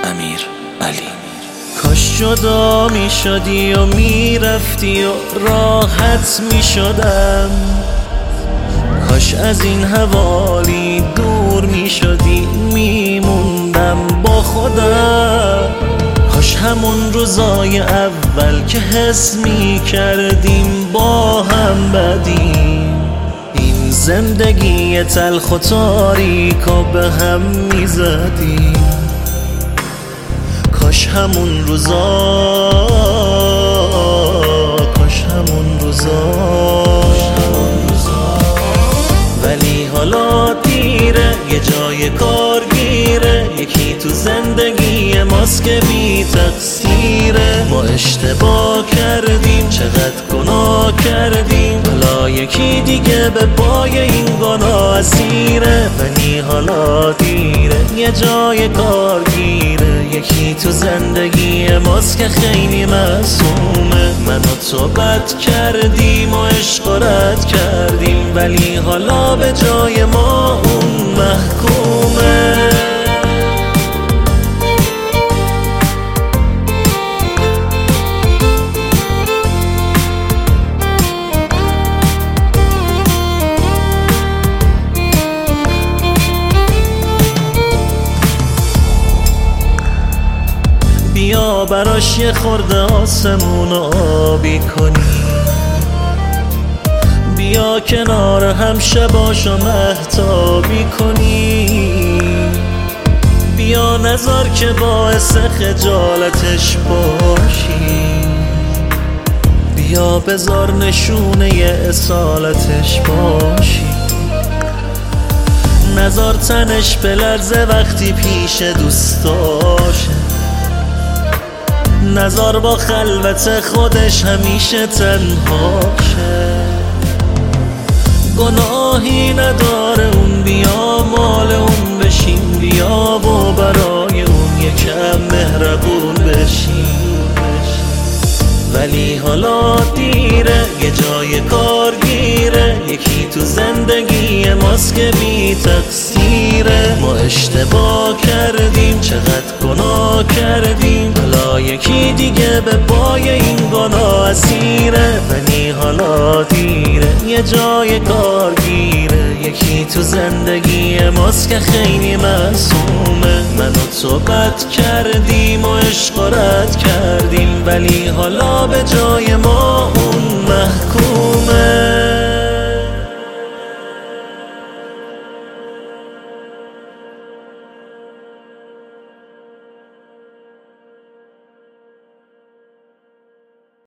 امیر علی. کاش جدا می شدی و می رفتی و راحت می شدم، کاش از این حوالی دور می شدی می موندم با خودم. کاش همون روزای اول که حس می کردیم با هم بدیم، این زندگی تلخ و تاریک و به هم می زدیم. کاش همون روزا، کاش همون روزا، ولی حالا دیره، یه جای کارگیره، یکی تو زندگی ماست که بی تقصیره. ما اشتباه کردیم، چقدر گناه کردیم، حالا یکی دیگه به پای این گناه اسیره. ولی حالا دیره، یه جای کارگیره، یکی تو زندگی ماست که خیلی معصومه. من و تو بد کردیم و عشق و رد کردیم، ولی حالا به جای ما اون محکومه. بیا براش یه خورده آسمون آبی کنی، بیا کنار هم شباشو مهتابی کنی، بیا نذار که باعث خجالتش باشی، بیا بذار نشونه اصالتش باشی، نذار تنش بلرزه وقتی پیش دوستاشه، نذار با خلوت خودش همیشه تنهاشه. گناهی نداره اون، بیا مال اون بشیم، بیا و برای اون یکم مهربون بشیم. ولی حالا دیره، یه جای کارگیره، یکی تو زندگی ماست که بی تقصیره. ما اشتباه کردیم، چقدر گناه کردیم، حالا یکی دیگه به پای این گناه اسیره. ولی حالا دیره، یه جای کارگیره، یکی تو زندگی ماست که خیلی معصومه. من و تو بد کردیم و عشق و رد کردیم، ولی حالا به جای ما اون محکوم.